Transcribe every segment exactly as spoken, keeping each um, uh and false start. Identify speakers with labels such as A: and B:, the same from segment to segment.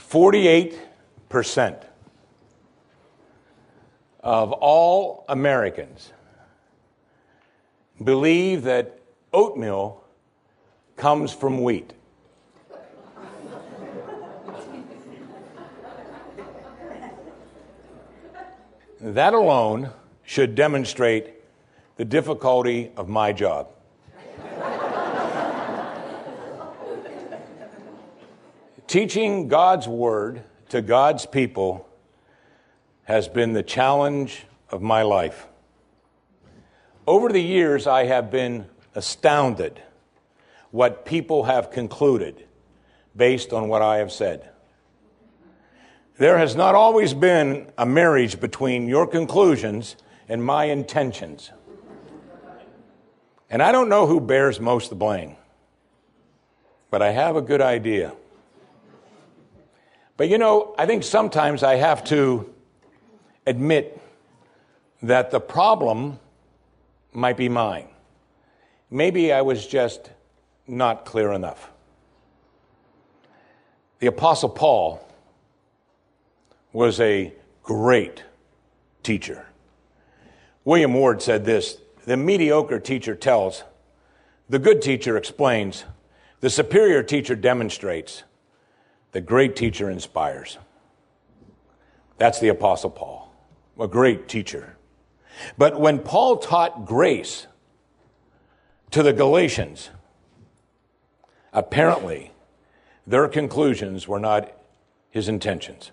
A: forty-eight percent of all Americans believe that oatmeal comes from wheat. That alone should demonstrate the difficulty of my job. Teaching God's word to God's people has been the challenge of my life. Over the years, I have been astounded what people have concluded based on what I have said. There has not always been a marriage between your conclusions and my intentions. And I don't know who bears most of the blame, but I have a good idea. But you know, I think sometimes I have to admit that the problem might be mine. Maybe I was just not clear enough. The Apostle Paul was a great teacher. William Ward said this: the mediocre teacher tells, the good teacher explains, the superior teacher demonstrates, the great teacher inspires. That's the Apostle Paul, a great teacher. But when Paul taught grace to the Galatians, apparently their conclusions were not his intentions.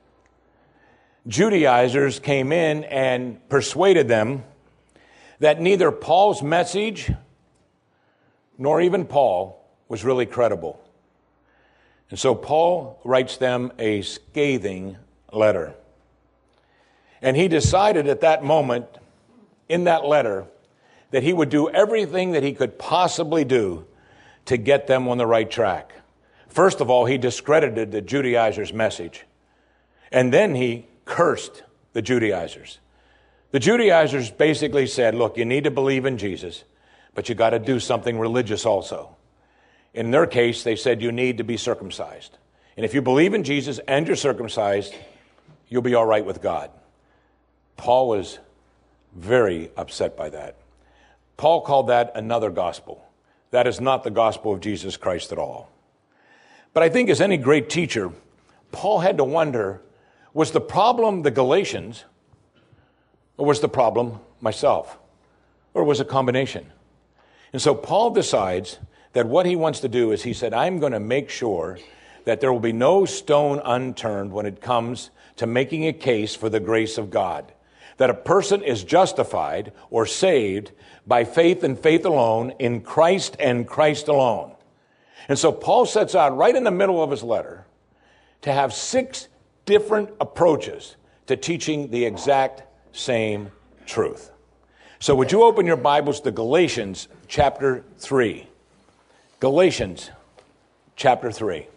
A: Judaizers came in and persuaded them that neither Paul's message nor even Paul was really credible. And so Paul writes them a scathing letter. And he decided at that moment, in that letter, that he would do everything that he could possibly do to get them on the right track. First of all, he discredited the Judaizers' message. And then he cursed the Judaizers. The Judaizers basically said, look, you need to believe in Jesus, but you got to do something religious also. In their case, they said you need to be circumcised. And if you believe in Jesus and you're circumcised, you'll be all right with God. Paul was very upset by that. Paul called that another gospel. That is not the gospel of Jesus Christ at all. But I think as any great teacher, Paul had to wonder, was the problem the Galatians, or was the problem myself? Or was it a combination? And so Paul decides that what he wants to do is, he said, I'm going to make sure that there will be no stone unturned when it comes to making a case for the grace of God. That a person is justified or saved by faith and faith alone in Christ and Christ alone. And so Paul sets out right in the middle of his letter to have six different approaches to teaching the exact same truth. So would you open your Bibles to Galatians chapter three? Galatians chapter three.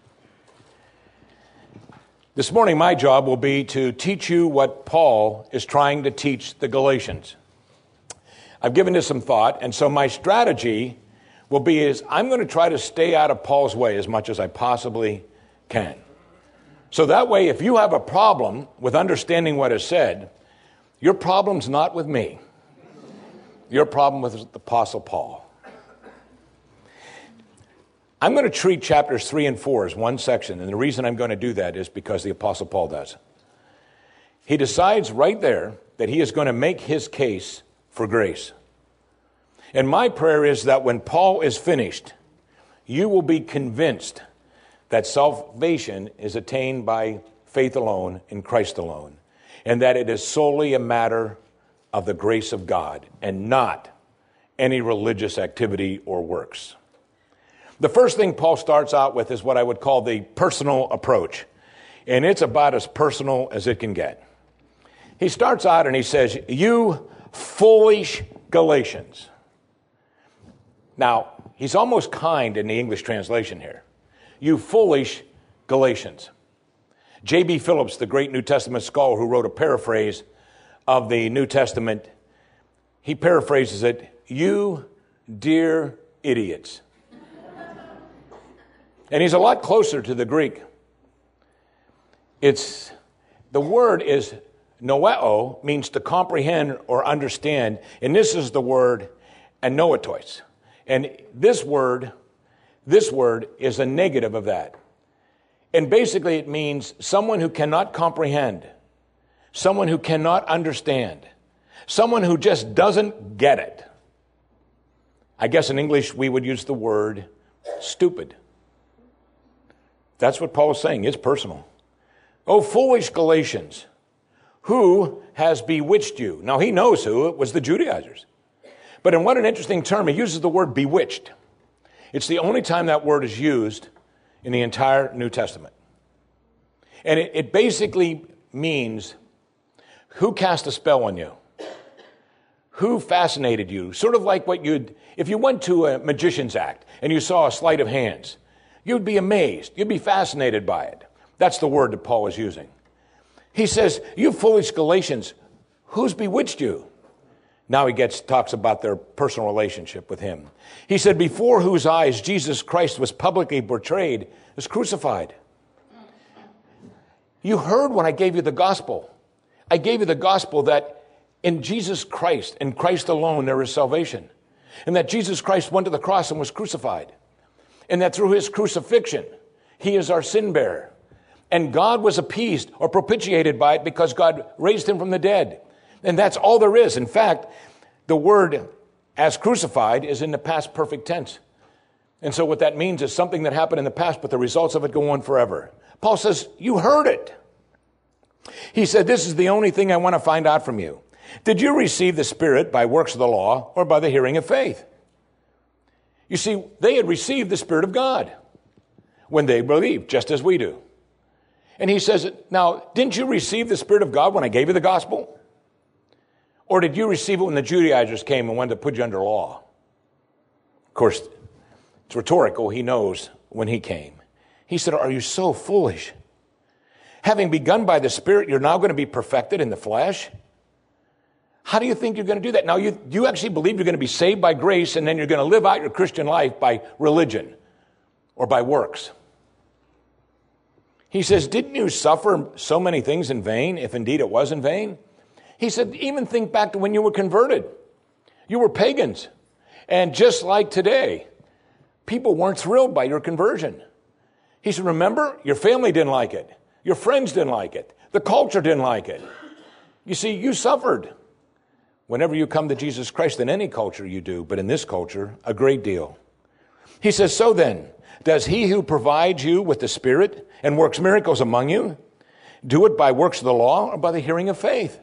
A: This morning, my job will be to teach you what Paul is trying to teach the Galatians. I've given this some thought, and so my strategy will be is I'm going to try to stay out of Paul's way as much as I possibly can. So that way, if you have a problem with understanding what is said, your problem's not with me. Your problem with the Apostle Paul. I'm going to treat chapters three and four as one section, and the reason I'm going to do that is because the Apostle Paul does. He decides right there that he is going to make his case for grace. And my prayer is that when Paul is finished, you will be convinced that salvation is attained by faith alone in Christ alone, and that it is solely a matter of the grace of God and not any religious activity or works. The first thing Paul starts out with is what I would call the personal approach, and it's about as personal as it can get. He starts out and he says, you foolish Galatians. Now, he's almost kind in the English translation here. You foolish Galatians. J B Phillips, the great New Testament scholar who wrote a paraphrase of the New Testament, he paraphrases it, you dear idiots. And he's a lot closer to the Greek. It's, the word is noeo, means to comprehend or understand. And this is the word anoetois. And this word, this word is a negative of that. And basically it means someone who cannot comprehend, someone who cannot understand, someone who just doesn't get it. I guess in English we would use the word stupid. That's what Paul is saying. It's personal. Oh, foolish Galatians, who has bewitched you? Now he knows who. It was the Judaizers. But in what an interesting term, he uses the word bewitched. It's the only time that word is used in the entire New Testament. And it, it basically means who cast a spell on you? Who fascinated you? Sort of like what you'd, if you went to a magician's act and you saw a sleight of hands, you'd be amazed. You'd be fascinated by it. That's the word that Paul is using. He says, you foolish Galatians, who's bewitched you? Now he gets talks about their personal relationship with him. He said, before whose eyes Jesus Christ was publicly portrayed as crucified. You heard when I gave you the gospel. I gave you the gospel that in Jesus Christ, in Christ alone, there is salvation. And that Jesus Christ went to the cross and was crucified. And that through his crucifixion, he is our sin bearer. And God was appeased or propitiated by it because God raised him from the dead. And that's all there is. In fact, the word as crucified is in the past perfect tense. And so what that means is something that happened in the past, but the results of it go on forever. Paul says, you heard it. He said, this is the only thing I want to find out from you. Did you receive the Spirit by works of the law or by the hearing of faith? You see, they had received the Spirit of God when they believed, just as we do. And he says, now, didn't you receive the Spirit of God when I gave you the gospel? Or did you receive it when the Judaizers came and wanted to put you under law? Of course, it's rhetorical. He knows when he came. He said, are you so foolish? Having begun by the Spirit, you're now going to be perfected in the flesh? How do you think you're going to do that? Now, you, you actually believe you're going to be saved by grace and then you're going to live out your Christian life by religion or by works. He says, didn't you suffer so many things in vain, if indeed it was in vain? He said, even think back to when you were converted. You were pagans. And just like today, people weren't thrilled by your conversion. He said, remember, your family didn't like it. Your friends didn't like it. The culture didn't like it. You see, you suffered. Whenever you come to Jesus Christ, in any culture you do, but in this culture, a great deal. He says, so then, does he who provides you with the Spirit and works miracles among you, do it by works of the law or by the hearing of faith?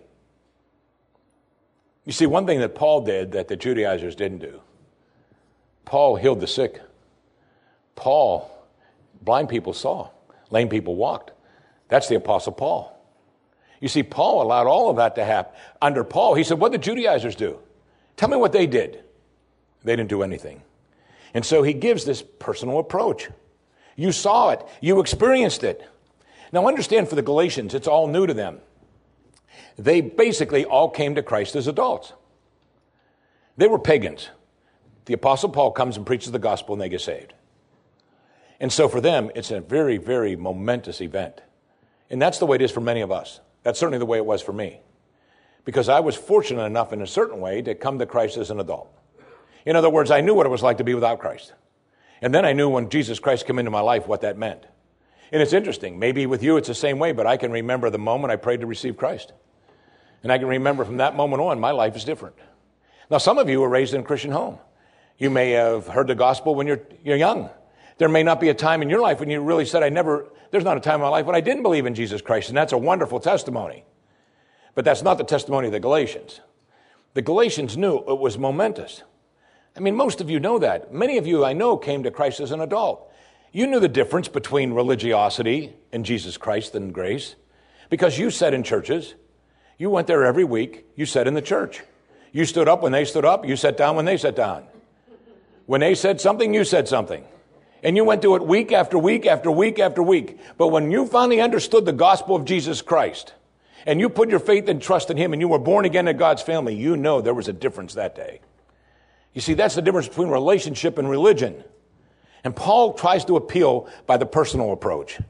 A: You see, one thing that Paul did that the Judaizers didn't do, Paul healed the sick. Paul, blind people saw, lame people walked. That's the Apostle Paul. You see, Paul allowed all of that to happen. Under Paul, he said, what did the Judaizers do? Tell me what they did. They didn't do anything. And so he gives this personal approach. You saw it. You experienced it. Now understand, for the Galatians, it's all new to them. They basically all came to Christ as adults. They were pagans. The Apostle Paul comes and preaches the gospel and they get saved. And so for them, it's a very, very momentous event. And that's the way it is for many of us. That's certainly the way it was for me. Because I was fortunate enough in a certain way to come to Christ as an adult. In other words, I knew what it was like to be without Christ. And then I knew when Jesus Christ came into my life what that meant. And it's interesting. Maybe with you it's the same way, but I can remember the moment I prayed to receive Christ. And I can remember from that moment on, my life is different. Now, some of you were raised in a Christian home. You may have heard the gospel when you're, you're young. There may not be a time in your life when you really said, I never, there's not a time in my life when I didn't believe in Jesus Christ. And that's a wonderful testimony. But that's not the testimony of the Galatians. The Galatians knew it was momentous. I mean, most of you know that. Many of you, I know, came to Christ as an adult. You knew the difference between religiosity and Jesus Christ and grace because you sat in churches. You went there every week. You sat in the church. You stood up when they stood up. You sat down when they sat down. When they said something, you said something. And you went through it week after week after week after week. But when you finally understood the gospel of Jesus Christ and you put your faith and trust in him and you were born again in God's family, you know there was a difference that day. You see, that's the difference between relationship and religion. And Paul tries to appeal by the personal approach.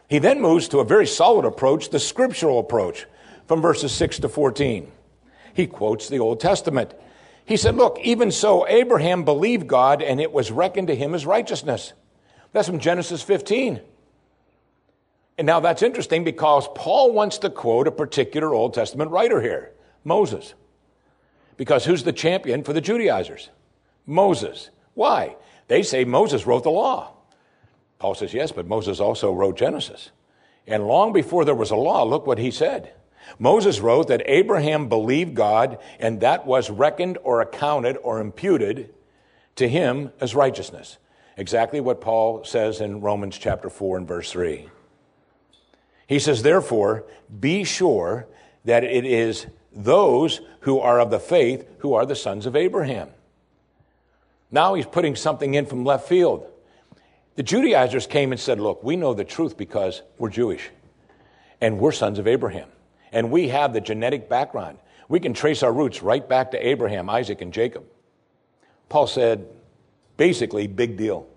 A: He then moves to a very solid approach, the scriptural approach, from verses six to fourteen. He quotes the Old Testament. He said, look, even so, Abraham believed God, and it was reckoned to him as righteousness. That's from Genesis fifteen. And now that's interesting because Paul wants to quote a particular Old Testament writer here, Moses. Because who's the champion for the Judaizers? Moses. Why? They say Moses wrote the law. Paul says, yes, but Moses also wrote Genesis. And long before there was a law, look what he said. Moses wrote that Abraham believed God, and that was reckoned or accounted or imputed to him as righteousness. Exactly what Paul says in Romans chapter four and verse three. He says, therefore, be sure that it is those who are of the faith who are the sons of Abraham. Now he's putting something in from left field. The Judaizers came and said, look, we know the truth because we're Jewish, and we're sons of Abraham, and we have the genetic background. We can trace our roots right back to Abraham, Isaac, and Jacob. Paul said, basically, big deal.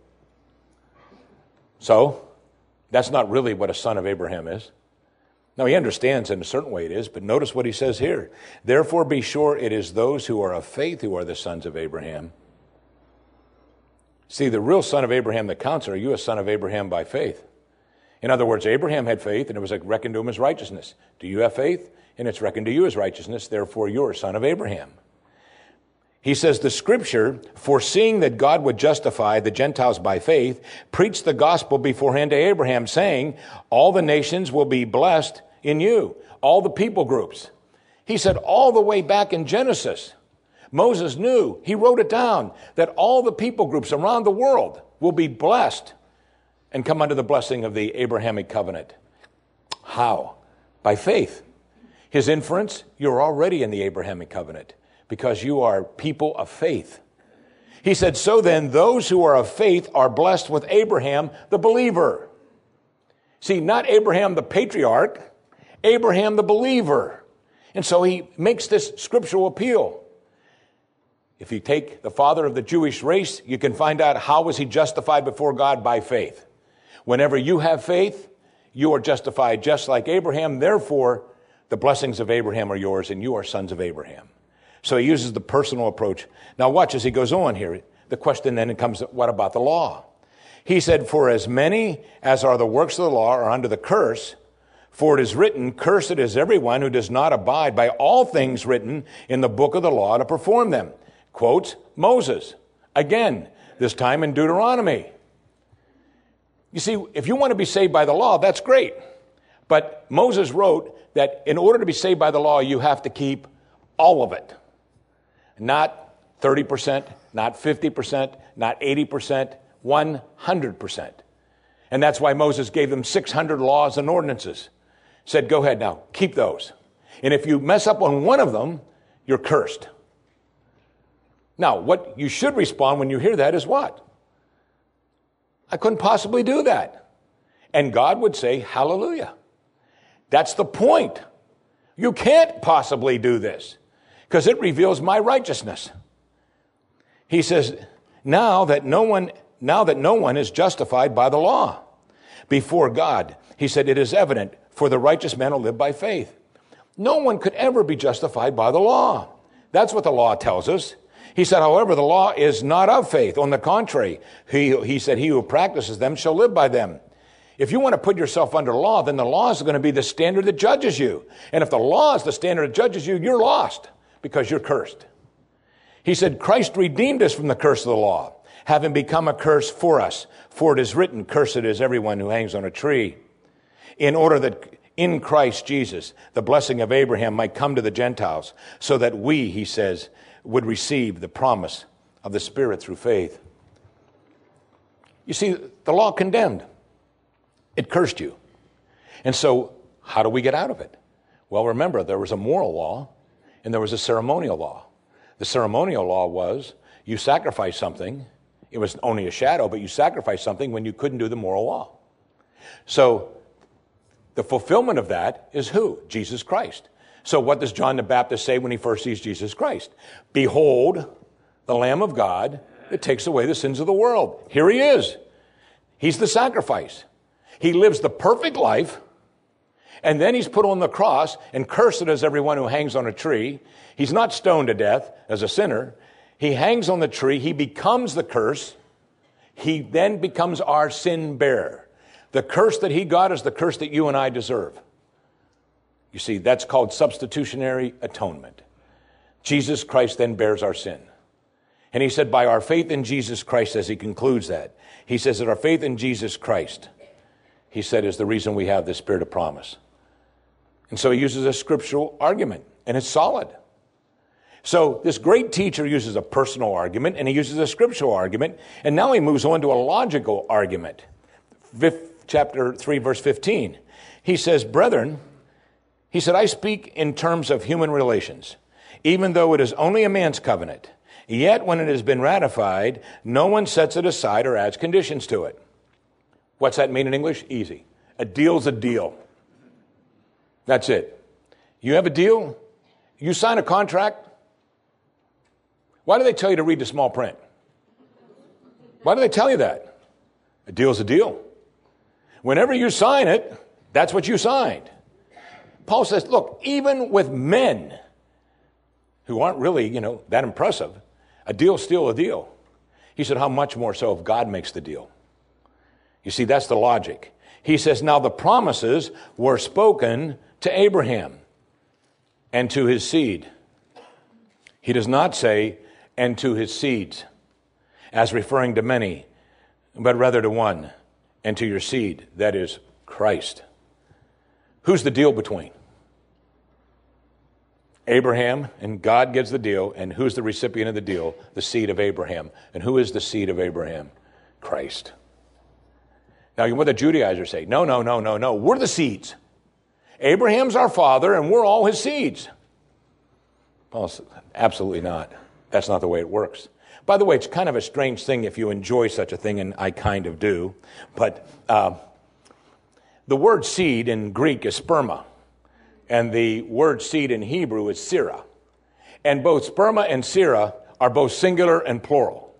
A: So, that's not really what a son of Abraham is. Now, he understands in a certain way it is, but notice what he says here. Therefore, be sure it is those who are of faith who are the sons of Abraham. See, the real son of Abraham that counts, are you a son of Abraham by faith? In other words, Abraham had faith, and it was reckoned to him as righteousness. Do you have faith? And it's reckoned to you as righteousness. Therefore, you're a son of Abraham. He says, the scripture, foreseeing that God would justify the Gentiles by faith, preached the gospel beforehand to Abraham, saying, all the nations will be blessed in you, all the people groups. He said all the way back in Genesis, Moses knew, he wrote it down, that all the people groups around the world will be blessed and come under the blessing of the Abrahamic covenant. How? By faith. His inference, you're already in the Abrahamic covenant because you are people of faith. He said, so then those who are of faith are blessed with Abraham, the believer. See, not Abraham the patriarch, Abraham the believer. And so he makes this scriptural appeal. If you take the father of the Jewish race, you can find out how was he justified before God by faith. Whenever you have faith, you are justified just like Abraham. Therefore, the blessings of Abraham are yours, and you are sons of Abraham. So he uses the personal approach. Now watch as he goes on here. The question then comes, what about the law? He said, for as many as are the works of the law are under the curse, for it is written, cursed is everyone who does not abide by all things written in the book of the law to perform them. Quotes Moses. Again, this time in Deuteronomy. You see, if you want to be saved by the law, that's great. But Moses wrote that in order to be saved by the law, you have to keep all of it. Not thirty percent, not fifty percent, not eighty percent, one hundred percent. And that's why Moses gave them six hundred laws and ordinances. Said, go ahead now, keep those. And if you mess up on one of them, you're cursed. Now, what you should respond when you hear that is what? I couldn't possibly do that. And God would say, hallelujah. That's the point. You can't possibly do this because it reveals my righteousness. He says, now that no one, now that no one is justified by the law before God, he said, it is evident for the righteous man will live by faith. No one could ever be justified by the law. That's what the law tells us. He said, however, the law is not of faith. On the contrary, he, he said, he who practices them shall live by them. If you want to put yourself under law, then the law is going to be the standard that judges you. And if the law is the standard that judges you, you're lost because you're cursed. He said, Christ redeemed us from the curse of the law, having become a curse for us. For it is written, cursed is everyone who hangs on a tree. In order that in Christ Jesus, the blessing of Abraham might come to the Gentiles, so that we, he says, would receive the promise of the Spirit through faith. You see, the law condemned. It cursed you. And so, how do we get out of it? Well, remember, there was a moral law and there was a ceremonial law. The ceremonial law was you sacrifice something. It was only a shadow, but you sacrificed something when you couldn't do the moral law. So, the fulfillment of that is who? Jesus Christ. So what does John the Baptist say when he first sees Jesus Christ? Behold, the Lamb of God that takes away the sins of the world. Here he is. He's the sacrifice. He lives the perfect life, and then he's put on the cross, and cursed is everyone who hangs on a tree. He's not stoned to death as a sinner. He hangs on the tree. He becomes the curse. He then becomes our sin bearer. The curse that he got is the curse that you and I deserve. You see, that's called substitutionary atonement. Jesus Christ then bears our sin. And he said, by our faith in Jesus Christ, as he concludes that, he says that our faith in Jesus Christ, he said, is the reason we have the Spirit of promise. And so he uses a scriptural argument, and it's solid. So this great teacher uses a personal argument, and he uses a scriptural argument, and now he moves on to a logical argument. Chapter three, verse fifteen. He says, brethren, he said, I speak in terms of human relations, even though it is only a man's covenant. Yet when it has been ratified, no one sets it aside or adds conditions to it. What's that mean in English? Easy. A deal's a deal. That's it. You have a deal, you sign a contract. Why do they tell you to read the small print? Why do they tell you that? A deal's a deal. Whenever you sign it, that's what you signed. Paul says, look, even with men who aren't really, you know, that impressive, a deal's still a deal. He said, how much more so if God makes the deal? You see, that's the logic. He says, now the promises were spoken to Abraham and to his seed. He does not say, and to his seeds, as referring to many, but rather to one, and to your seed, that is Christ. Who's the deal between? Abraham, and God gets the deal, and who's the recipient of the deal? The seed of Abraham. And who is the seed of Abraham? Christ. Now, what the Judaizers say, no, no, no, no, no, we're the seeds. Abraham's our father, and we're all his seeds. Well, absolutely not. That's not the way it works. By the way, it's kind of a strange thing if you enjoy such a thing, and I kind of do, but uh, the word seed in Greek is sperma. And the word seed in Hebrew is sira. And both sperma and sira are both singular and plural.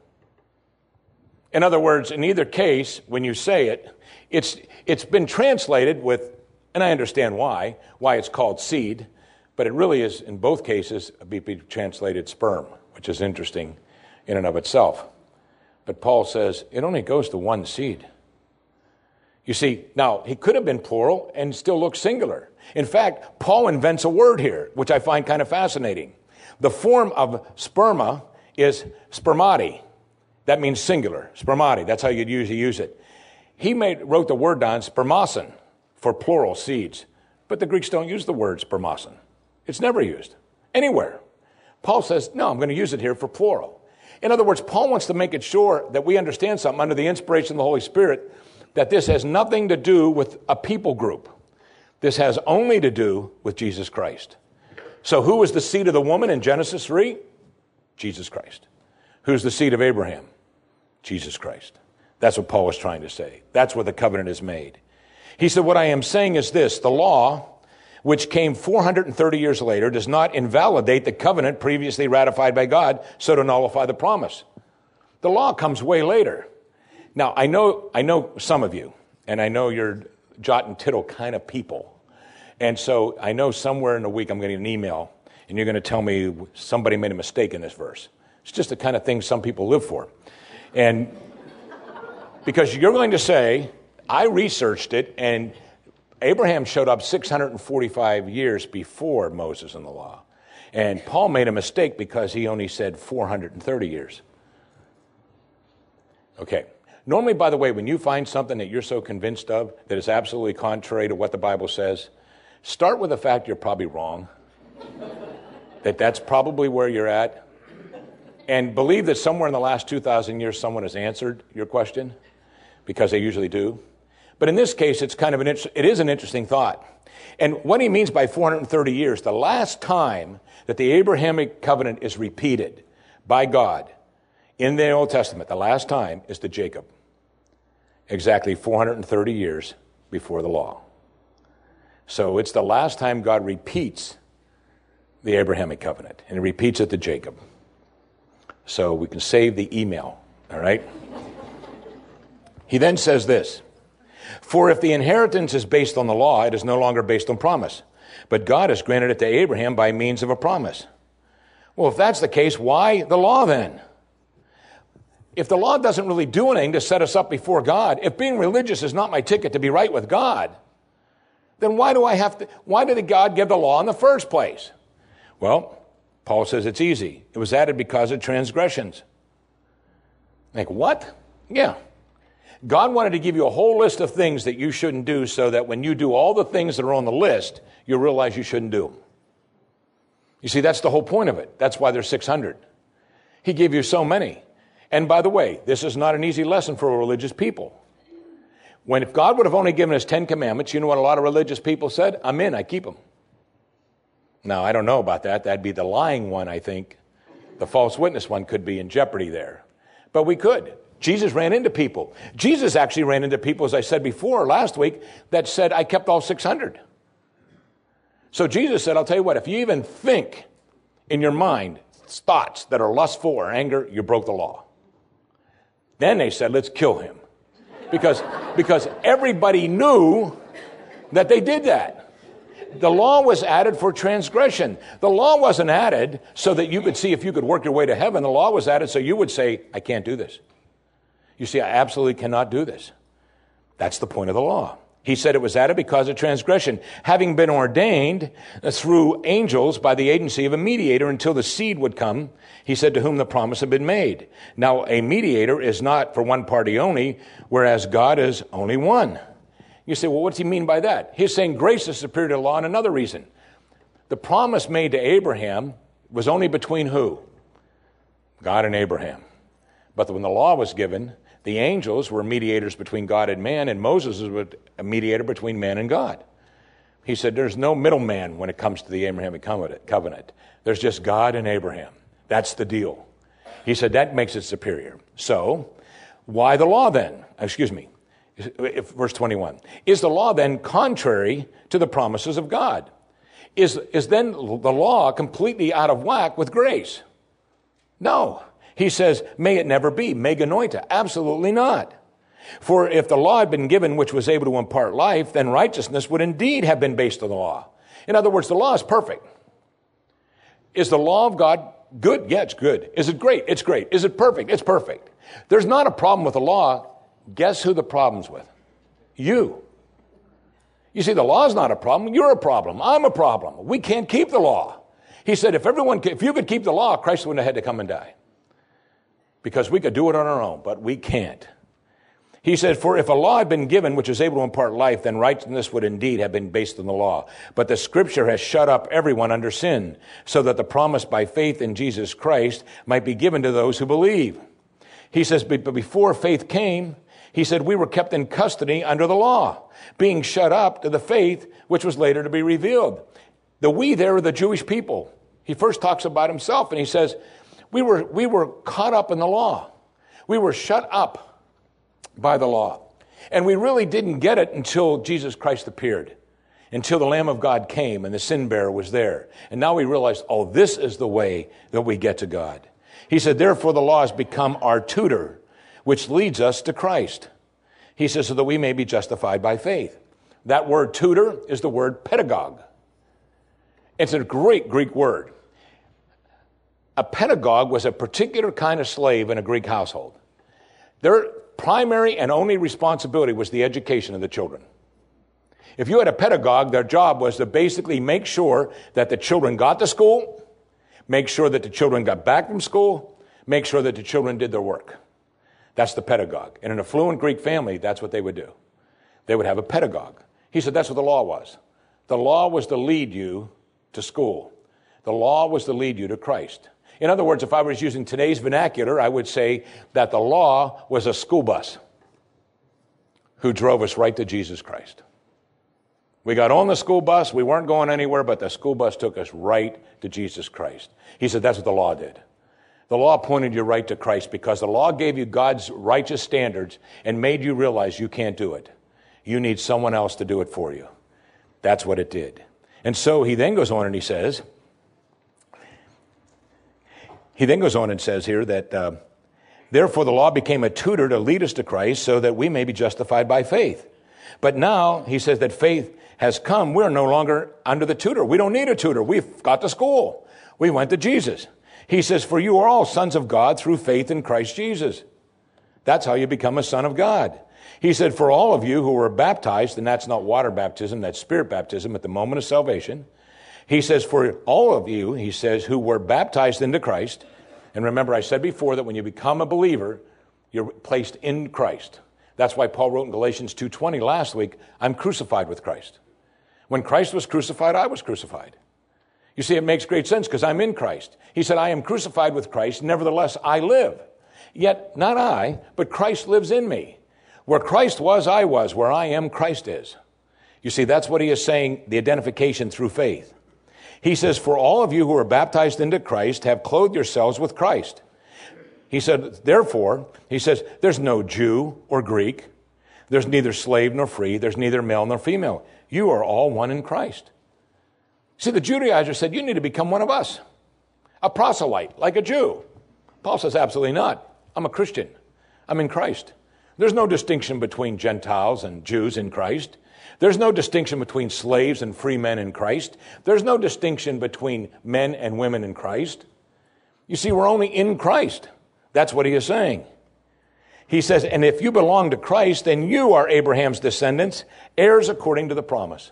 A: In other words, in either case, when you say it, it's it's been translated with, and I understand why, why it's called seed, but it really is, in both cases, be, be translated sperm, which is interesting in and of itself. But Paul says it only goes to one seed. You see, now, he could have been plural and still look singular. In fact, Paul invents a word here, which I find kind of fascinating. The form of sperma is spermati. That means singular, spermati. That's how you'd usually use it. He made, wrote the word down, spermason, for plural seeds. But the Greeks don't use the word spermason. It's never used anywhere. Paul says, no, I'm going to use it here for plural. In other words, Paul wants to make it sure that we understand something under the inspiration of the Holy Spirit, that this has nothing to do with a people group. This has only to do with Jesus Christ. So who was the seed of the woman in Genesis three? Jesus Christ. Who's the seed of Abraham? Jesus Christ. That's what Paul was trying to say. That's where the covenant is made. He said, what I am saying is this: the law, which came four hundred thirty years later, does not invalidate the covenant previously ratified by God, so to nullify the promise. The law comes way later. Now, I know, I know some of you, and I know you're jot and tittle kind of people. And so I know somewhere in the week I'm going to get an email, and you're going to tell me somebody made a mistake in this verse. It's just the kind of thing some people live for. And because you're going to say, I researched it, and Abraham showed up six hundred forty-five years before Moses and the law. And Paul made a mistake because he only said four hundred thirty years. Okay. Normally, by the way, when you find something that you're so convinced of that is absolutely contrary to what the Bible says, start with the fact you're probably wrong, that that's probably where you're at, and believe that somewhere in the last two thousand years someone has answered your question, because they usually do. But in this case, it's kind of an it is an interesting thought. And what he means by four hundred thirty years, the last time that the Abrahamic covenant is repeated by God in the Old Testament, the last time is to Jacob. Exactly four hundred thirty years before the law. So it's the last time God repeats the Abrahamic covenant, and he repeats it to Jacob. So we can save the email, all right? He then says this: For if the inheritance is based on the law, it is no longer based on promise. But God has granted it to Abraham by means of a promise. Well, if that's the case, why the law then? If the law doesn't really do anything to set us up before God, if being religious is not my ticket to be right with God, then why do I have to, why did God give the law in the first place? Well, Paul says it's easy. It was added because of transgressions. Like, what? Yeah. God wanted to give you a whole list of things that you shouldn't do so that when you do all the things that are on the list, you realize you shouldn't do them. You see, that's the whole point of it. That's why there's six hundred. He gave you so many. And by the way, this is not an easy lesson for religious people. When if God would have only given us ten commandments, you know what a lot of religious people said? I'm in, I keep them. Now, I don't know about that. That'd be the lying one, I think. The false witness one could be in jeopardy there. But we could. Jesus ran into people. Jesus actually ran into people, as I said before last week, that said, I kept all six hundred. So Jesus said, I'll tell you what, if you even think in your mind thoughts that are lustful or anger, you broke the law. Then they said, let's kill him. Because, because everybody knew that they did that. The law was added for transgression. The law wasn't added so that you could see if you could work your way to heaven. The law was added so you would say, I can't do this. You see, I absolutely cannot do this. That's the point of the law. He said it was added because of transgression, having been ordained through angels by the agency of a mediator until the seed would come, he said, to whom the promise had been made. Now, a mediator is not for one party only, whereas God is only one. You say, well, what's he mean by that? He's saying grace is superior to law, and another reason. The promise made to Abraham was only between who? God and Abraham. But when the law was given, the angels were mediators between God and man, and Moses was a mediator between man and God. He said there's no middleman when it comes to the Abrahamic covenant. There's just God and Abraham. That's the deal. He said that makes it superior. So, why the law then? Excuse me. Verse twenty-one. Is the law then contrary to the promises of God? Is, is then the law completely out of whack with grace? No. He says, may it never be. Meganoita. Absolutely not. For if the law had been given which was able to impart life, then righteousness would indeed have been based on the law. In other words, the law is perfect. Is the law of God good? Yeah, it's good. Is it great? It's great. Is it perfect? It's perfect. There's not a problem with the law. Guess who the problem's with? You. You see, the law is not a problem. You're a problem. I'm a problem. We can't keep the law. He said, if everyone, if you could keep the law, Christ wouldn't have had to come and die. Because we could do it on our own, but we can't. He said, for if a law had been given which is able to impart life, then righteousness would indeed have been based on the law. But the scripture has shut up everyone under sin, so that the promise by faith in Jesus Christ might be given to those who believe. He says, but before faith came, he said, we were kept in custody under the law, being shut up to the faith which was later to be revealed. The we there are the Jewish people. He first talks about himself, and he says, We were, we were caught up in the law. We were shut up by the law. And we really didn't get it until Jesus Christ appeared, until the Lamb of God came and the sin bearer was there. And now we realize, oh, this is the way that we get to God. He said, therefore the law has become our tutor, which leads us to Christ. He says, so that we may be justified by faith. That word tutor is the word pedagogue. It's a great Greek word. A pedagogue was a particular kind of slave in a Greek household. Their primary and only responsibility was the education of the children. If you had a pedagogue, their job was to basically make sure that the children got to school, make sure that the children got back from school, make sure that the children did their work. That's the pedagogue. And in a fluent Greek family, that's what they would do. They would have a pedagogue. He said that's what the law was. The law was to lead you to school. The law was to lead you to Christ. In other words, if I was using today's vernacular, I would say that the law was a school bus who drove us right to Jesus Christ. We got on the school bus. We weren't going anywhere, but the school bus took us right to Jesus Christ. He said that's what the law did. The law pointed you right to Christ because the law gave you God's righteous standards and made you realize you can't do it. You need someone else to do it for you. That's what it did. And so he then goes on and he says, He then goes on and says here that, uh, therefore the law became a tutor to lead us to Christ so that we may be justified by faith. But now, he says that faith has come. We're no longer under the tutor. We don't need a tutor. We've got to school. We went to Jesus. He says, for you are all sons of God through faith in Christ Jesus. That's how you become a son of God. He said, for all of you who were baptized, and that's not water baptism, that's spirit baptism at the moment of salvation. He says, for all of you, he says, who were baptized into Christ. And remember, I said before that when you become a believer, you're placed in Christ. That's why Paul wrote in Galatians two twenty last week, I'm crucified with Christ. When Christ was crucified, I was crucified. You see, it makes great sense because I'm in Christ. He said, I am crucified with Christ, nevertheless I live. Yet not I, but Christ lives in me. Where Christ was, I was. Where I am, Christ is. You see, that's what he is saying, the identification through faith. He says, for all of you who are baptized into Christ have clothed yourselves with Christ. He said, therefore, he says, there's no Jew or Greek. There's neither slave nor free. There's neither male nor female. You are all one in Christ. See, the Judaizer said, you need to become one of us. A proselyte, like a Jew. Paul says, absolutely not. I'm a Christian. I'm in Christ. There's no distinction between Gentiles and Jews in Christ. There's no distinction between slaves and free men in Christ. There's no distinction between men and women in Christ. You see, we're only in Christ. That's what he is saying. He says, and if you belong to Christ, then you are Abraham's descendants, heirs according to the promise.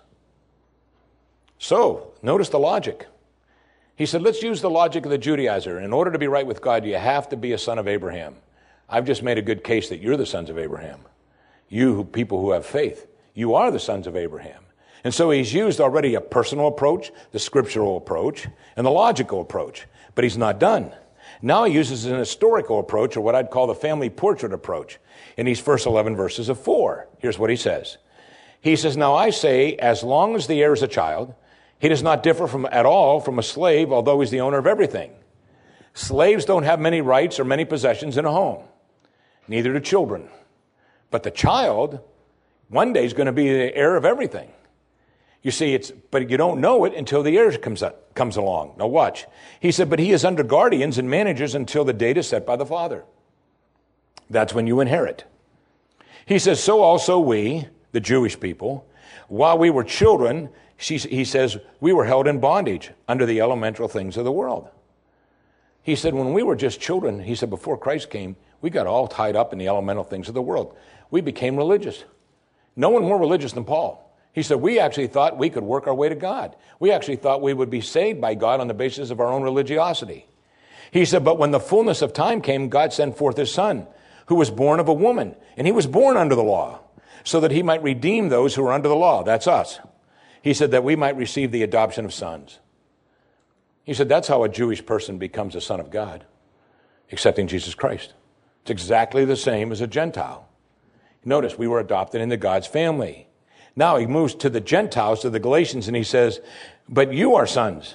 A: So, notice the logic. He said, let's use the logic of the Judaizer. In order to be right with God, you have to be a son of Abraham. I've just made a good case that you're the sons of Abraham. You who, people who have faith, you are the sons of Abraham. And so he's used already a personal approach, the scriptural approach, and the logical approach. But he's not done. Now he uses an historical approach, or what I'd call the family portrait approach, in these first eleven verses of four. Here's what he says. He says, now I say, as long as the heir is a child, he does not differ from at all from a slave, although he's the owner of everything. Slaves don't have many rights or many possessions in a home. Neither do children. But the child, one day, is going to be the heir of everything. You see, it's but you don't know it until the heir comes up, comes along. Now watch. He said, but he is under guardians and managers until the date is set by the father. That's when you inherit. He says, so also we, the Jewish people, while we were children, she, he says, we were held in bondage under the elemental things of the world. He said, when we were just children, he said, before Christ came, we got all tied up in the elemental things of the world. We became religious. No one more religious than Paul. He said, we actually thought we could work our way to God. We actually thought we would be saved by God on the basis of our own religiosity. He said, but when the fullness of time came, God sent forth his son, who was born of a woman. And he was born under the law, so that he might redeem those who are under the law. That's us. He said that we might receive the adoption of sons. He said, that's how a Jewish person becomes a son of God, accepting Jesus Christ. It's exactly the same as a Gentile. Notice, we were adopted into God's family. Now he moves to the Gentiles, to the Galatians, and he says, but you are sons.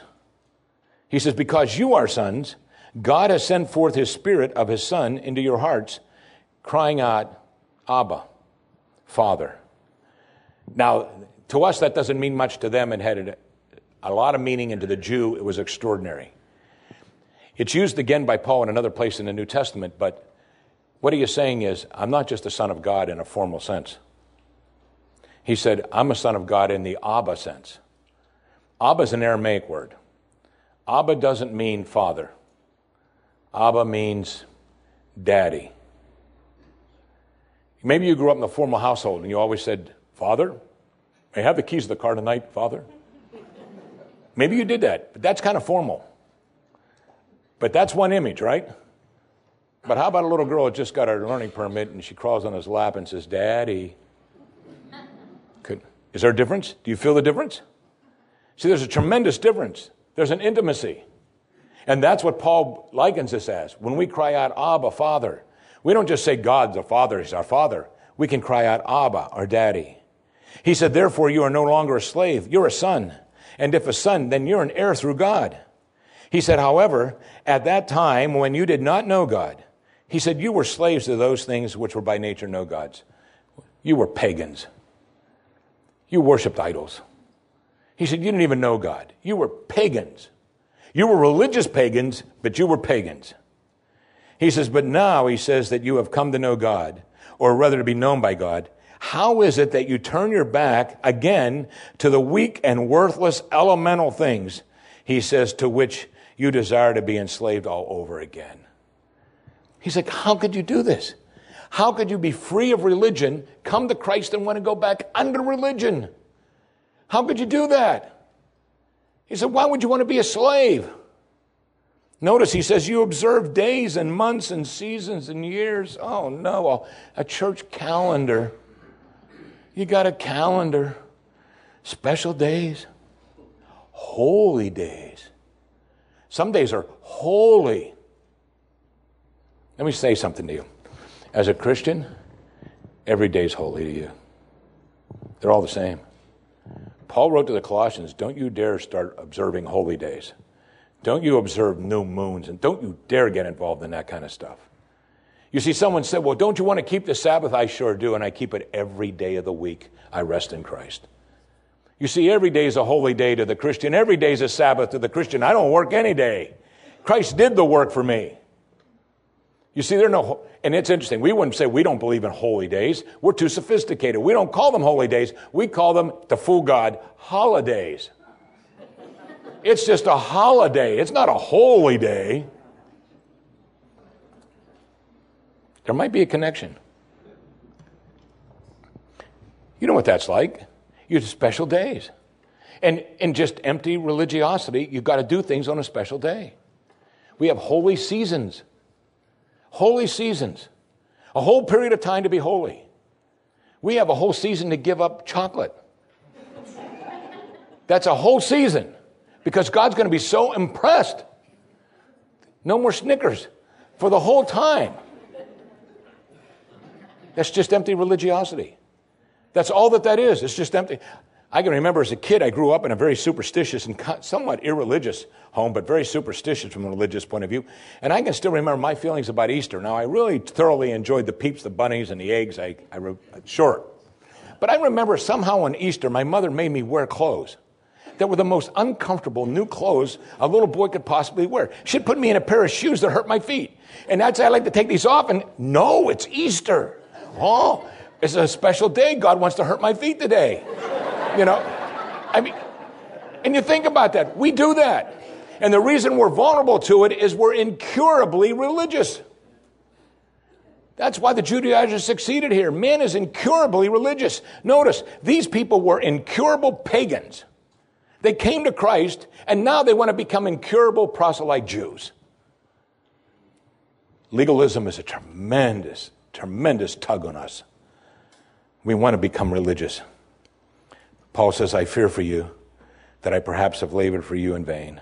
A: He says, because you are sons, God has sent forth his spirit of his son into your hearts, crying out, Abba, Father. Now, to us, that doesn't mean much. To them, it had a lot of meaning, and to the Jew, it was extraordinary. It's used again by Paul in another place in the New Testament, but what he is saying is, I'm not just a son of God in a formal sense. He said, I'm a son of God in the Abba sense. Abba is an Aramaic word. Abba doesn't mean father. Abba means daddy. Maybe you grew up in a formal household and you always said, Father, may I have the keys to the car tonight, Father? Maybe you did that, but that's kind of formal. But that's one image, right? But how about a little girl that just got her learning permit and she crawls on his lap and says, Daddy? Could, is there a difference? Do you feel the difference? See, there's a tremendous difference. There's an intimacy. And that's what Paul likens this as. When we cry out, Abba, Father, we don't just say God's a father, he's our father. We can cry out, Abba, our daddy. He said, therefore, you are no longer a slave. You're a son. And if a son, then you're an heir through God. He said, however, at that time when you did not know God, he said, you were slaves to those things which were by nature no gods. You were pagans. You worshiped idols. He said, you didn't even know God. You were pagans. You were religious pagans, but you were pagans. He says, but now he says that you have come to know God, or rather to be known by God. How is it that you turn your back again to the weak and worthless elemental things, he says, to which you desire to be enslaved all over again? He's like, how could you do this? How could you be free of religion, come to Christ, and want to go back under religion? How could you do that? He said, why would you want to be a slave? Notice he says, you observe days and months and seasons and years. Oh no, a church calendar. You got a calendar. Special days. Holy days. Some days are holy. Let me say something to you. As a Christian, every day is holy to you. They're all the same. Paul wrote to the Colossians, don't you dare start observing holy days. Don't you observe new moons, and don't you dare get involved in that kind of stuff. You see, someone said, well, don't you want to keep the Sabbath? I sure do, and I keep it every day of the week. I rest in Christ. You see, every day is a holy day to the Christian. Every day is a Sabbath to the Christian. I don't work any day. Christ did the work for me. You see, there are no, and it's interesting. We wouldn't say we don't believe in holy days. We're too sophisticated. We don't call them holy days. We call them, to fool God, holidays. It's just a holiday. It's not a holy day. There might be a connection. You know what that's like. You have special days. And in just empty religiosity, you've got to do things on a special day. We have holy seasons. Holy seasons. A whole period of time to be holy. We have a whole season to give up chocolate. That's a whole season. Because God's going to be so impressed. No more Snickers for the whole time. That's just empty religiosity. That's all that that is. It's just empty. I can remember as a kid, I grew up in a very superstitious and somewhat irreligious home, but very superstitious from a religious point of view. And I can still remember my feelings about Easter. Now, I really thoroughly enjoyed the peeps, the bunnies, and the eggs. I, I sure. But I remember somehow on Easter, my mother made me wear clothes that were the most uncomfortable new clothes a little boy could possibly wear. She'd put me in a pair of shoes that hurt my feet. And I'd say, I'd like to take these off. And no, it's Easter. Oh, it's a special day. God wants to hurt my feet today. You know, I mean, and you think about that. We do that. And the reason we're vulnerable to it is we're incurably religious. That's why the Judaizers succeeded here. Man is incurably religious. Notice, these people were incurable pagans. They came to Christ, and now they want to become incurable proselyte Jews. Legalism is a tremendous, tremendous tug on us. We want to become religious. Paul says, I fear for you that I perhaps have labored for you in vain.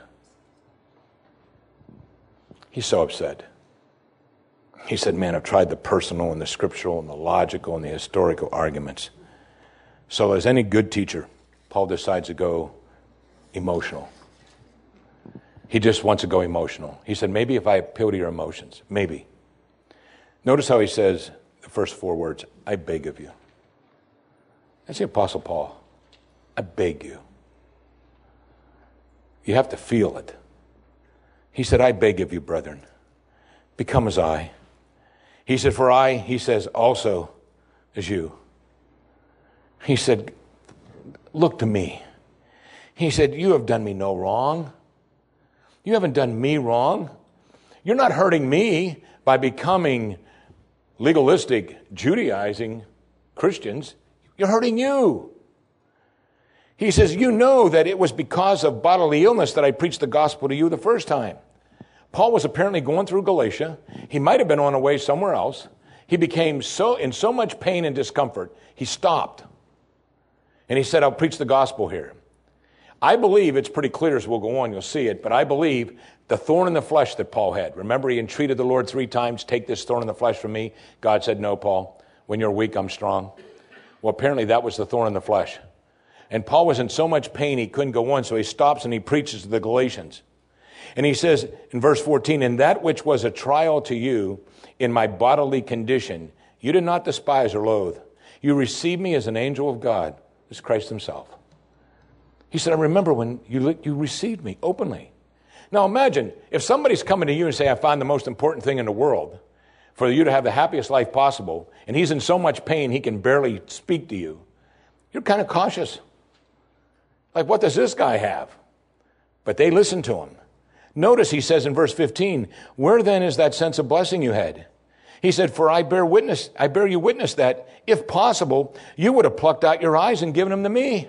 A: He's so upset. He said, man, I've tried the personal and the scriptural and the logical and the historical arguments. So as any good teacher, Paul decides to go emotional. He just wants to go emotional. He said, maybe if I appeal to your emotions, maybe. Notice how he says the first four words, I beg of you. That's the Apostle Paul. I beg you. You have to feel it. He said, I beg of you, brethren, become as I. He said, for I, he says, also as you. He said, look to me. He said, you have done me no wrong. You haven't done me wrong. You're not hurting me by becoming legalistic, Judaizing Christians. You're hurting you. He says, you know that it was because of bodily illness that I preached the gospel to you the first time. Paul was apparently going through Galatia. He might have been on a way somewhere else. He became so in so much pain and discomfort, he stopped. And he said, I'll preach the gospel here. I believe it's pretty clear as we'll go on, you'll see it, but I believe the thorn in the flesh that Paul had. Remember, he entreated the Lord three times, take this thorn in the flesh from me. God said, no, Paul, when you're weak, I'm strong. Well, apparently that was the thorn in the flesh. And Paul was in so much pain he couldn't go on, so he stops and he preaches to the Galatians. And he says in verse fourteen, and that which was a trial to you in my bodily condition, you did not despise or loathe. You received me as an angel of God, as Christ himself. He said, I remember when you, you received me openly. Now imagine, if somebody's coming to you and say, I found the most important thing in the world, for you to have the happiest life possible, and he's in so much pain he can barely speak to you, you're kind of cautious. Like, what does this guy have? But they listened to him. Notice he says in verse fifteen, where then is that sense of blessing you had? He said, for I bear witness, I bear you witness that, if possible, you would have plucked out your eyes and given them to me.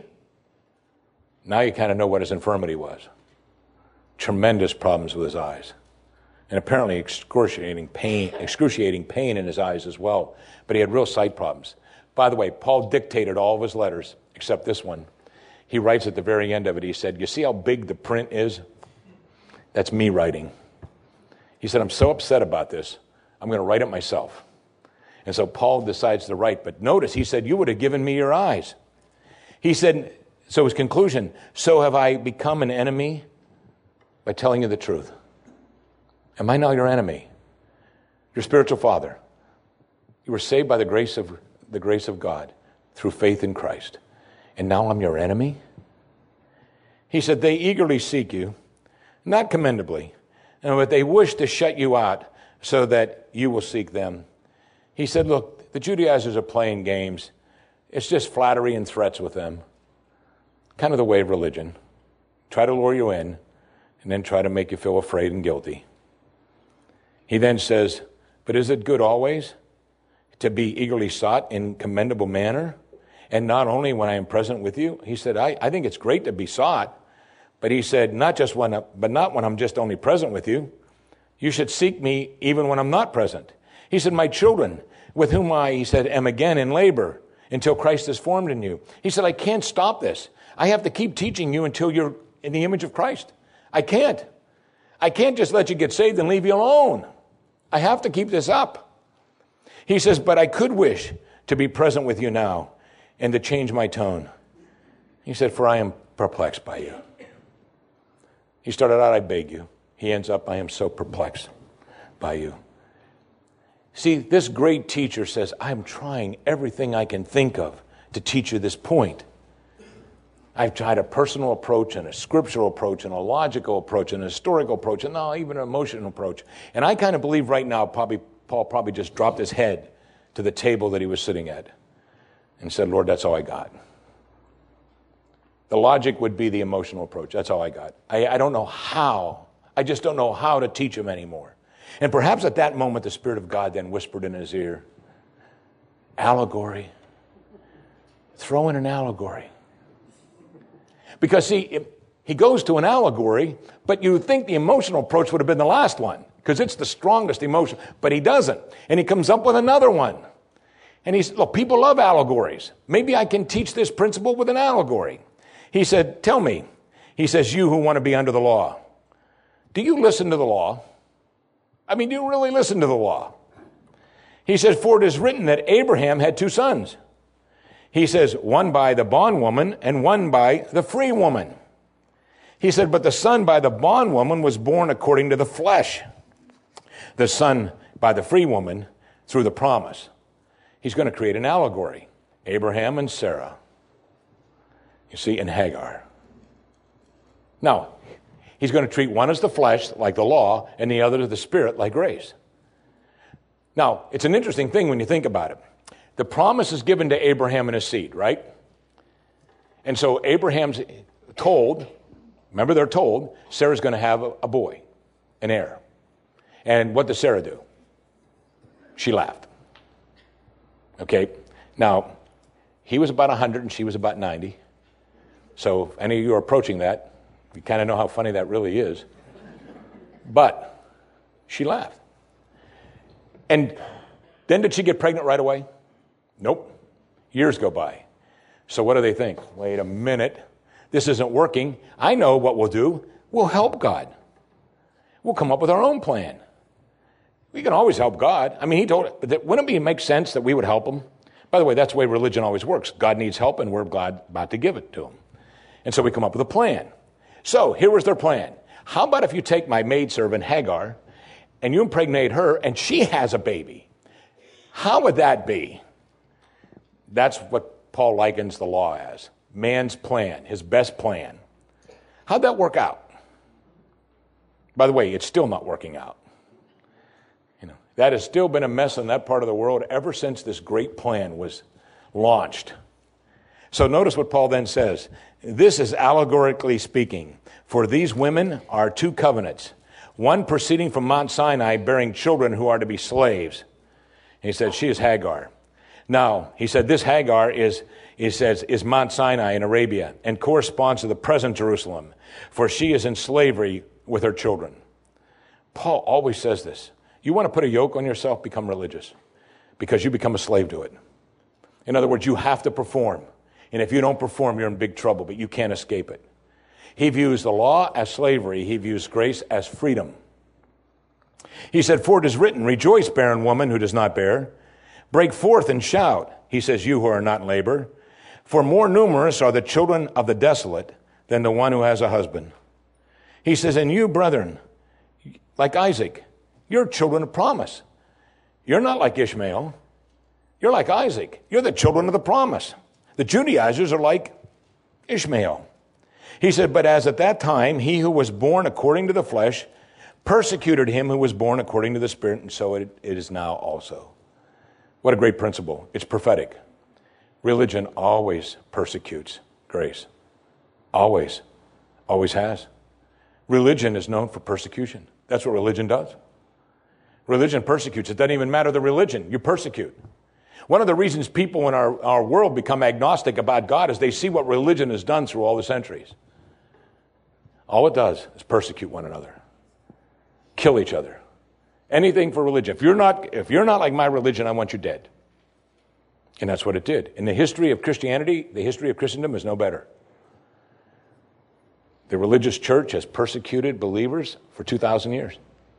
A: Now you kind of know what his infirmity was. Tremendous problems with his eyes. And apparently excruciating pain, excruciating pain in his eyes as well. But he had real sight problems. By the way, Paul dictated all of his letters, except this one. He writes at the very end of it, he said, you see how big the print is? That's me writing. He said, I'm so upset about this, I'm going to write it myself. And so Paul decides to write. But notice, he said, you would have given me your eyes. He said, so his conclusion, so have I become an enemy by telling you the truth? Am I now your enemy? Your spiritual father. You were saved by the grace of the grace of God through faith in Christ. And now I'm your enemy? He said, they eagerly seek you, not commendably, and but they wish to shut you out so that you will seek them. He said, look, the Judaizers are playing games. It's just flattery and threats with them. Kind of the way of religion. Try to lure you in, and then try to make you feel afraid and guilty. He then says, but is it good always to be eagerly sought in commendable manner? And not only when I am present with you? He said, I, I think it's great to be sought. But he said, not just when, but not when I'm just only present with you. You should seek me even when I'm not present. He said, my children, with whom I, he said, am again in labor until Christ is formed in you. He said, I can't stop this. I have to keep teaching you until you're in the image of Christ. I can't. I can't just let you get saved and leave you alone. I have to keep this up. He says, but I could wish to be present with you now and to change my tone. He said, for I am perplexed by you. He started out, I beg you. He ends up, I am so perplexed by you. See, this great teacher says, I'm trying everything I can think of to teach you this point. I've tried a personal approach and a scriptural approach and a logical approach and a historical approach and now even an emotional approach. And I kind of believe right now probably Paul probably just dropped his head to the table that he was sitting at and said, Lord, that's all I got. The logic would be the emotional approach. That's all I got. I, I don't know how. I just don't know how to teach him anymore. And perhaps at that moment, the Spirit of God then whispered in his ear, allegory. Throw in an allegory. Because, see, it, he goes to an allegory, but you would think the emotional approach would have been the last one, because it's the strongest emotion. But he doesn't. And he comes up with another one. And he said, look, people love allegories. Maybe I can teach this principle with an allegory. He said, tell me, he says, you who want to be under the law, do you listen to the law? I mean, do you really listen to the law? He says, for it is written that Abraham had two sons. He says, one by the bondwoman and one by the free woman. He said, but the son by the bondwoman was born according to the flesh. The son by the free woman through the promise. He's going to create an allegory. Abraham and Sarah. You see, and Hagar. Now, he's going to treat one as the flesh, like the law, and the other as the spirit, like grace. Now, it's an interesting thing when you think about it. The promise is given to Abraham and his seed, right? And so Abraham's told, remember they're told, Sarah's going to have a, a boy, an heir. And what does Sarah do? She laughed. Okay, now, he was about one hundred and she was about ninety. So if any of you are approaching that, you kind of know how funny that really is. But she laughed. And then did she get pregnant right away? Nope. Years go by. So what do they think? Wait a minute. This isn't working. I know what we'll do. We'll help God. We'll come up with our own plan. We can always help God. I mean, he told it. But wouldn't it make sense that we would help him? By the way, that's the way religion always works. God needs help, and we're glad about to give it to him. And so we come up with a plan. So here was their plan. How about if you take my maidservant Hagar, and you impregnate her, and she has a baby? How would that be? That's what Paul likens the law as. Man's plan, his best plan. How'd that work out? By the way, it's still not working out. You know, That has still been a mess in that part of the world ever since this great plan was launched. So notice what Paul then says. This is allegorically speaking. For these women are two covenants, one proceeding from Mount Sinai, bearing children who are to be slaves. He said, she is Hagar. Now, he said, this Hagar is, he says, is Mount Sinai in Arabia and corresponds to the present Jerusalem, for she is in slavery with her children. Paul always says this. You want to put a yoke on yourself, become religious, because you become a slave to it. In other words, you have to perform. And if you don't perform, you're in big trouble, but you can't escape it. He views the law as slavery. He views grace as freedom. He said, for it is written, rejoice, barren woman who does not bear. Break forth and shout, he says, you who are not in labor. For more numerous are the children of the desolate than the one who has a husband. He says, and you, brethren, like Isaac, you're children of promise. You're not like Ishmael. You're like Isaac. You're the children of the promise. The Judaizers are like Ishmael. He said, but as at that time, he who was born according to the flesh persecuted him who was born according to the Spirit, and so it, it is now also. What a great principle. It's prophetic. Religion always persecutes grace. Always. Always has. Religion is known for persecution. That's what religion does. Religion persecutes. It doesn't even matter the religion. You persecute. One of the reasons people in our, our world become agnostic about God is they see what religion has done through all the centuries. All it does is persecute one another. Kill each other. Anything for religion. If you're not, if you're not like my religion, I want you dead. And that's what it did. In the history of Christianity, the history of Christendom is no better. The religious church has persecuted believers for two thousand years.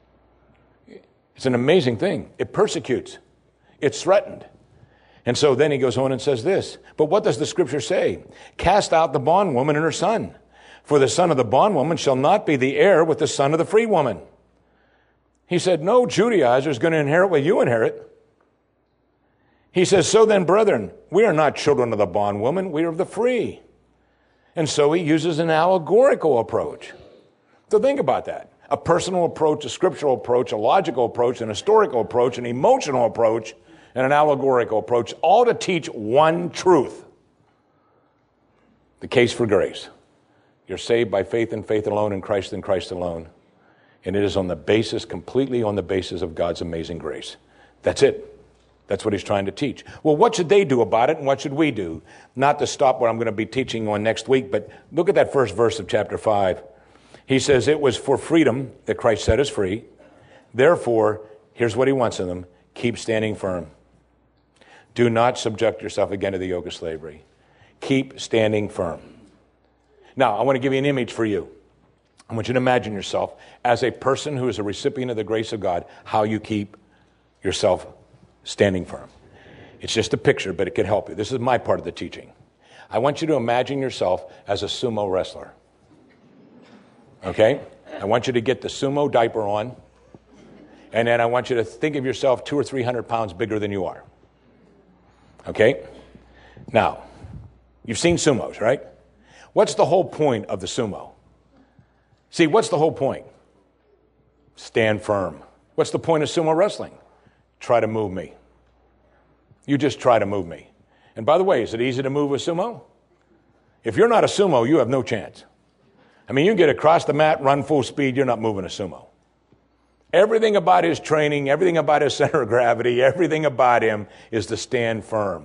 A: It's an amazing thing. It persecutes. It's threatened. And so then he goes on and says this, but what does the scripture say? Cast out the bondwoman and her son, for the son of the bondwoman shall not be the heir with the son of the free woman. He said, no Judaizer is going to inherit what you inherit. He says, so then, brethren, we are not children of the bondwoman, we are of the free. And so he uses an allegorical approach. So think about that. A personal approach, a scriptural approach, a logical approach, an historical approach, an emotional approach, and an allegorical approach, all to teach one truth. The case for grace. You're saved by faith and faith alone in Christ and Christ alone. And it is on the basis, completely on the basis of God's amazing grace. That's it. That's what he's trying to teach. Well, what should they do about it and what should we do? Not to stop what I'm going to be teaching on next week, but look at that first verse of chapter five. He says, it was for freedom that Christ set us free. Therefore, here's what he wants of them. Keep standing firm. Do not subject yourself again to the yoke of slavery. Keep standing firm. Now, I want to give you an image for you. I want you to imagine yourself as a person who is a recipient of the grace of God, how you keep yourself standing firm. It's just a picture, but it can help you. This is my part of the teaching. I want you to imagine yourself as a sumo wrestler. Okay? I want you to get the sumo diaper on, and then I want you to think of yourself two or three hundred pounds bigger than you are. Okay? Now, you've seen sumos, right? What's the whole point of the sumo? See, what's the whole point? Stand firm. What's the point of sumo wrestling? Try to move me. You just try to move me. And by the way, is it easy to move a sumo? If you're not a sumo, you have no chance. I mean, you can get across the mat, run full speed, you're not moving a sumo. Everything about his training, everything about his center of gravity, everything about him is to stand firm.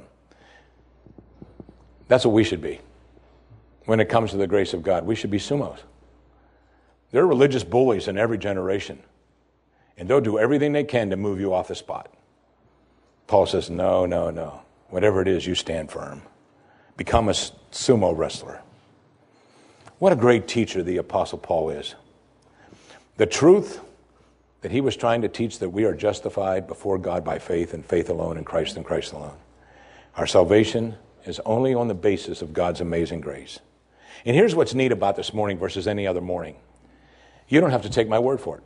A: That's what we should be. When it comes to the grace of God, we should be sumos. There are religious bullies in every generation, and they'll do everything they can to move you off the spot. Paul says, no, no, no. Whatever it is, you stand firm. Become a sumo wrestler. What a great teacher the Apostle Paul is. The truth that he was trying to teach, that we are justified before God by faith and faith alone in Christ and Christ alone. Our salvation is only on the basis of God's amazing grace. And here's what's neat about this morning versus any other morning. You don't have to take my word for it.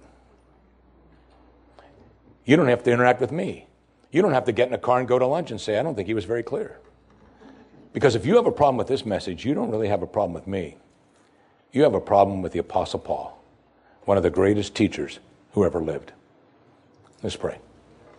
A: You don't have to interact with me. You don't have to get in a car and go to lunch and say, I don't think he was very clear. Because if you have a problem with this message, you don't really have a problem with me. You have a problem with the Apostle Paul, one of the greatest teachers who ever lived. Let's pray.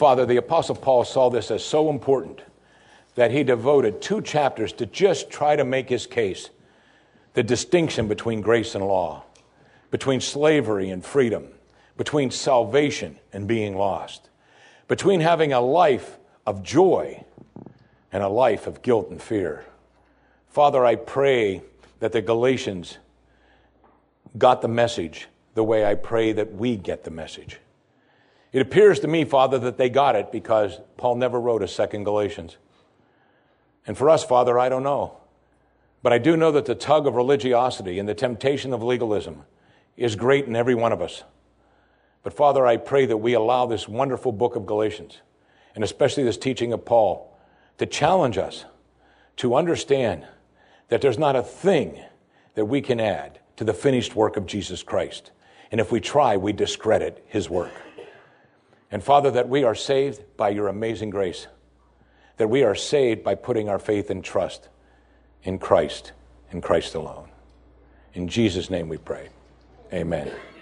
A: Father, the Apostle Paul saw this as so important that he devoted two chapters to just try to make his case, the distinction between grace and law, between slavery and freedom, between salvation and being lost, between having a life of joy and a life of guilt and fear. Father, I pray that the Galatians got the message the way I pray that we get the message. It appears to me, Father, that they got it because Paul never wrote a second Galatians. And for us, Father, I don't know. But I do know that the tug of religiosity and the temptation of legalism is great in every one of us. But Father, I pray that we allow this wonderful book of Galatians, and especially this teaching of Paul, to challenge us to understand that there's not a thing that we can add to the finished work of Jesus Christ. And if we try, we discredit his work. And Father, that we are saved by your amazing grace, that we are saved by putting our faith and trust in Christ, in Christ alone. In Jesus' name we pray. Amen.